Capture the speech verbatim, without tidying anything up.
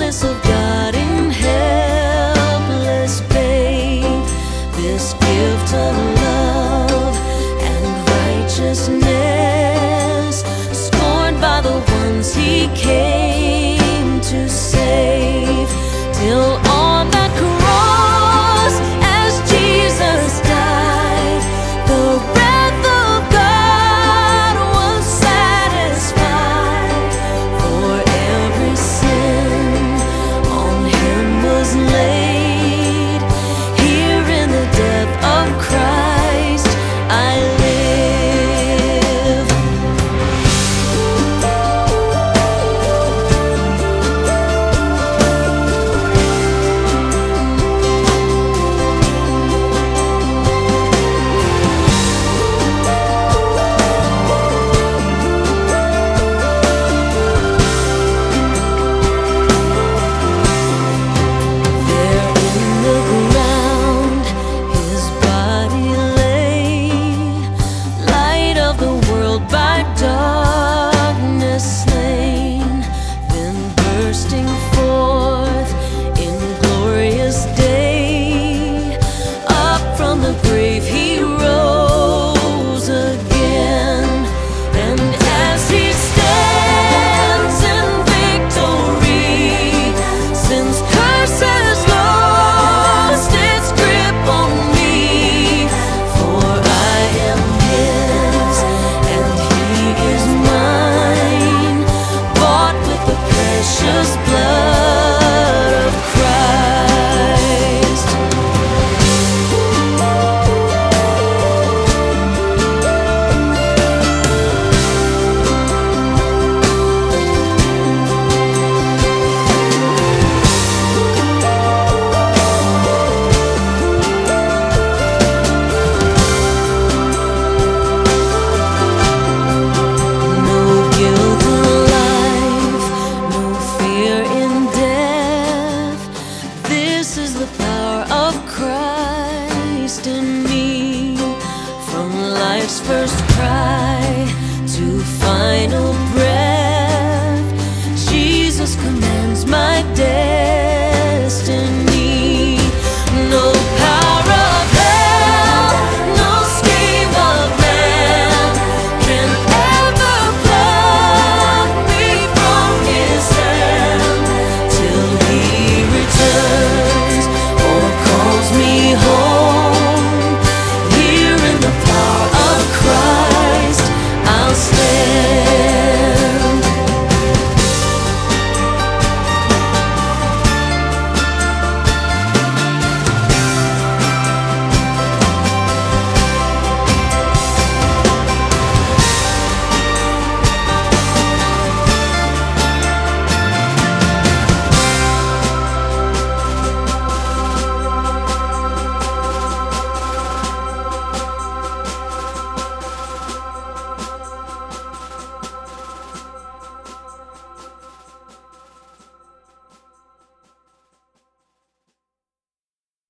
goodness of God in helpless babe, this gift of love and righteousness, scorned by the ones he came to save, till on that cross as Jesus died, the wrath of God was satisfied. For every sin on him was laid. Here in the death of Christ I live. By darkness slain, then bursting forth in glorious day, up from the grave he rose again, and as he stands in victory, since curse has lost its grip on me, for I am his and is mine, bought with the precious blood of Christ. Christ in me, from life's first